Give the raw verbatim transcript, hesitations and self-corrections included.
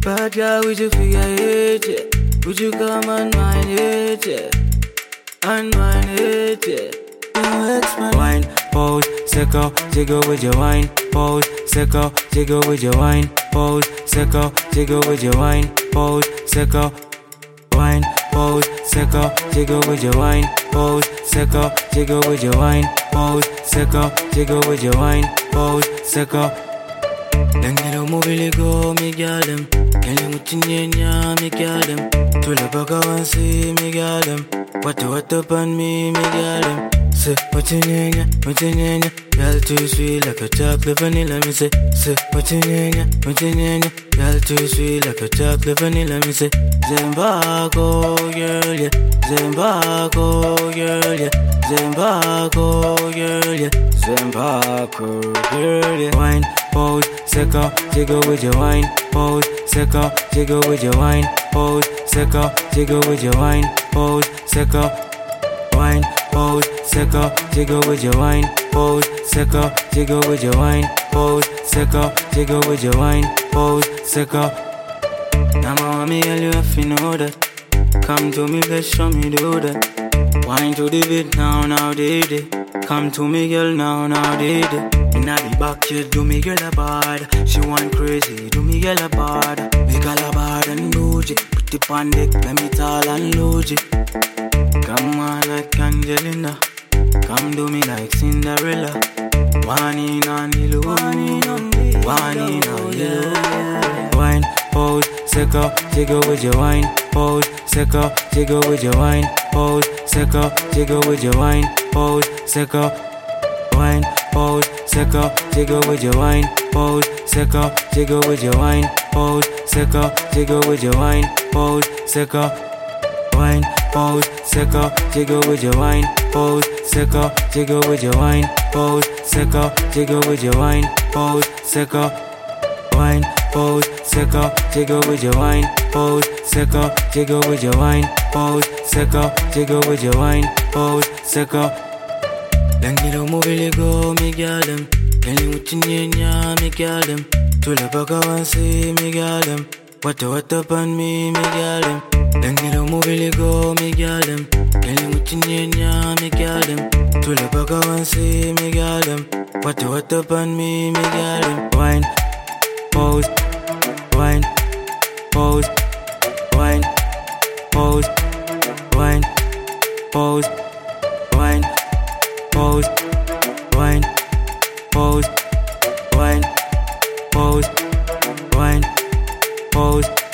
Bad girl, would you figure it, yeah? Would you come and mind it, yeah? And mind it, yeah? You ex-man. Wine, pose, sicko, jiggle with your wine. Pose, sicko, jiggle with your wine. Pose, sicko, jiggle with your wine. Pose, sicko, wine. Pose, sicko, jiggle with your wine. Pose, sicko, jiggle with your wine. Pose, sicko, jiggle with your wine. Pose, sicko. Then get a mobile go, me gal them. Can you put in ya, me gal them. To the back of and see me gal them. What the what up on me, me gal them. Say, what in ya, what in ya. Girl too sweet like a chocolate vanilla, me say. Say, what in ya, what in ya. Girl too sweet like a chocolate vanilla, me say. Zembago, girl, yeah. Zembago, girl, yeah. Zembago, girl, yeah. Zembago, girl, yeah. Wine, pose, sicko, jiggle with your wine. Pose, sicko, jiggle with your wine. Pose, sicko, jiggle with your wine. Pose, sicko, wine. Pose, sicko, jiggle with your wine. Pose, sicko, jiggle with your wine. Pose, sicko, jiggle with your wine. Pose, sicko. Now mommy, girl, you have to know that. Come to me, let's show me do that. Wine to the beat now, now, day, day. Come to me, girl, now, now, day, day. Inna the back, you do me, girl, a bad. She want crazy, do me, girl, a bad. Make her a bad and bougie. Put it on deck, let me tall and logy. Come on like Angelina. Come do me like Cinderella. One in on the low, one in on the low. Wine, pose, sicko, jiggle with your wine. Pose, sicko, jiggle with your wine. Pose, sicko, jiggle with your wine. Pose, sicko, wine. Pose, sicko, jiggle with your wine. Pose, sicko, jiggle with your wine. Pose, sicko, jiggle with your wine. Pose, sicko, wine. Pose, sicko, jiggle with your wine. Pose, sicko, jiggle with your wine. Pose, sicko, jiggle with your wine. Pose, sicko, wine. Pose, sicko, jiggle with your wine. Pose, sicko, jiggle with your wine. Pose, sicko, jiggle with your wine. Pose, sicko. Then get a mobile go, me gal them. Then you put in ya, me gal them. To the back of and see me gal them. What the what up on me, me gal them. Then get a mobile go, me gal them. Then you put in ya, me gal them. To the back of and see me gal them. What the what up on me, me gal them. Wine, pose, wine, pose, wine, pose, wine, pose, wine, pose, wine, pose, wine, pose, wine, pose.